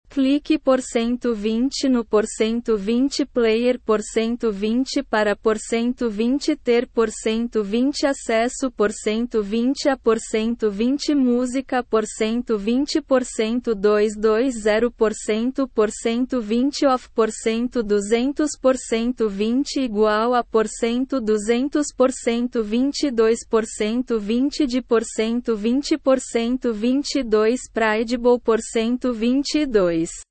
Clique %20 no %20 player %20 para %20 ter %20 acesso %20 a %20 música %20 220% %20 off %200 20 igual a %200 22% 20 de %20 22 Pridable %22